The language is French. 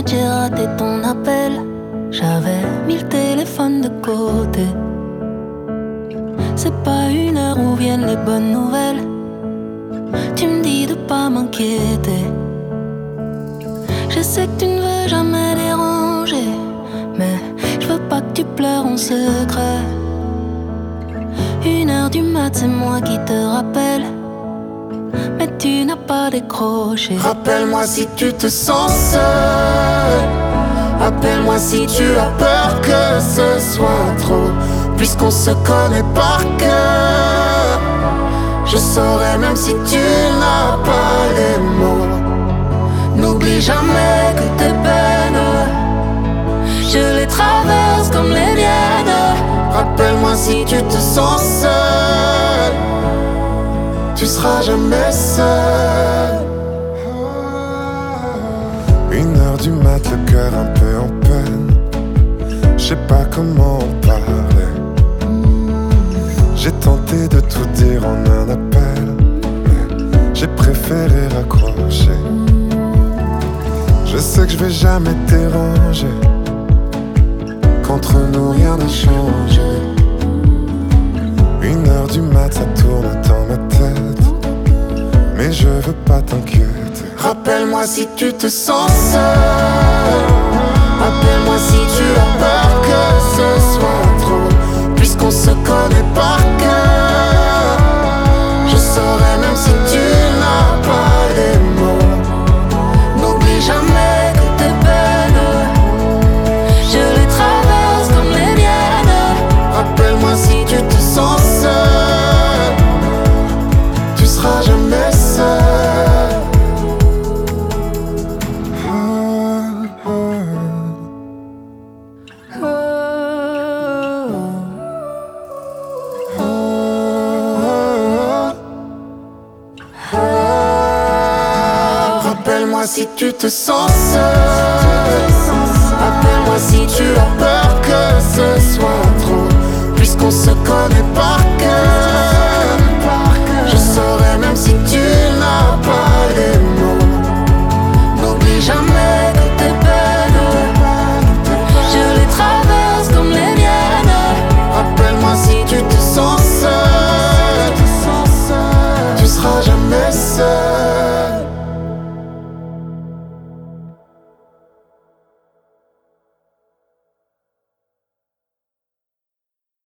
minutes, j'ai raté ton appel. J'avais mis le téléphone de côté. C'est pas une heure où viennent les bonnes nouvelles. Tu me dis de pas m'inquiéter. Je sais que tu ne veux jamais déranger, mais je veux pas que tu pleures en secret. 1h du mat, c'est moi qui te rappelle, mais tu n'as pas décroché. Rappelle-moi si tu te sens seul. Appelle-moi si tu as peur que ce soit trop. Puisqu'on se connaît par cœur, je saurais même si tu n'as pas les mots. N'oublie jamais que tes peines, je les traverse comme les miennes. Rappelle-moi si tu te sens seul, tu seras jamais seul. 1h du mat, le cœur un peu en peine. Je sais pas comment en parler. J'ai tenté de tout dire en un appel, mais j'ai préféré raccrocher. Je sais que je vais jamais te déranger, qu'entre nous rien n'a changé. 1h du mat, ça tourne dans ma tête, mais je veux pas t'inquiéter. Rappelle-moi si tu te sens seul. Appelle-moi si tu as peur que ce soit trop. Puisqu'on se connaît par cœur, je saurais même si tu n'as pas les mots. N'oublie jamais que tes peines, je les traverse comme les miennes. Rappelle-moi si tu te sens seul, tu seras jamais seul. Rappelle-moi si tu te sens seul. Appelle-moi si tu as peur que ce soit trop. Puisqu'on se connaît par cœur,